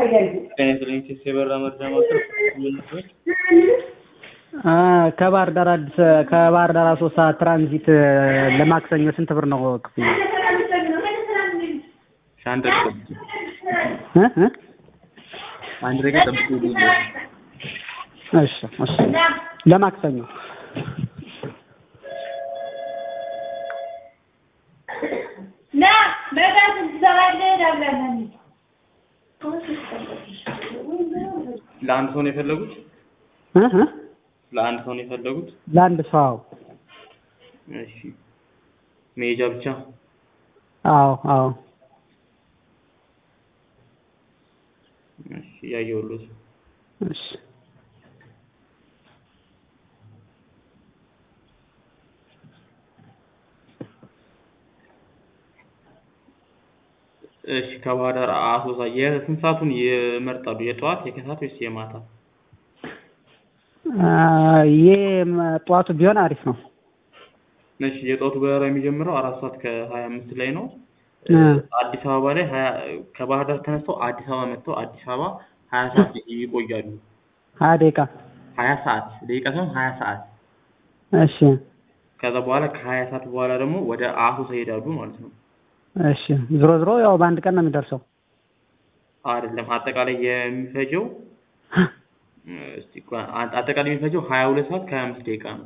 ከኔትሪንግ ሲበራ መርጃ ማከር ምንድነው? ከባህር ዳር አሶሳ ትራንዚት ለማክሰኞ ስንት ብር ነው ክፍያ? ሻንደቅ አንድ ረጋ ጠብቁ። እሺ ለማክሰኞ ለአንድ ሰው ነው የፈለጉት? ለአንድ ሰው ነው የፈለጉት? ለአንድ ሰው። እሺ መሄጃ ብቻ? አዎ። እሺ ያየሁልዎት። እሺ ከባህር ዳር አሶሳ የስንት ሰዓቱን ይመርጣሉ? የጠዋት የከሰዓት ወይስ የማታ? የጠዋቱ ቢሆን አሪፍ ነው። እሺ የጠዋቱ በረራ የሚጀምረው 4:25 ላይ ነው። አዲስ አበባ ላይ ከባህር ዳር ተነስተው አዲስ አበባ መጥተው አዲስ አበባ 20 ሰዓት ይቆያሉ። 20 ደቂቃ 20 ሰዓት ደቂቃ ሳይሆን 20 ሰዓት። እሺ ከዛ በኋላ ከ20 ሰዓት በኋላ ደግሞ ወደ አሶሳ ይሄዳሉ ማለት ነው። እሺ ዝሮ ያው በአንድ ቀን ነው የሚደርሰው አይደለም? አጠቃላይ የሚፈጀው 22 ሰዓት ከ25 ደቂቃ ነው።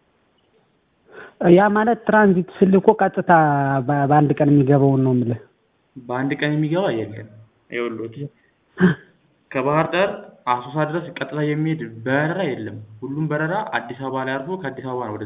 ያ ማለት ትራንዚት ስልኮ ቀጥታ በአንድ ቀን የሚገባው ነው የምልህ። በአንድ ቀን የሚገባ የለም። ይኸውልዎት ከባህር ዳር አሶሳ ድረስ ቀጥታ የሚሄድ በረራ የለም። ሁሉም በረራ አዲስ አበባ ላይ አርፎ ከአዲስ አበባ ነው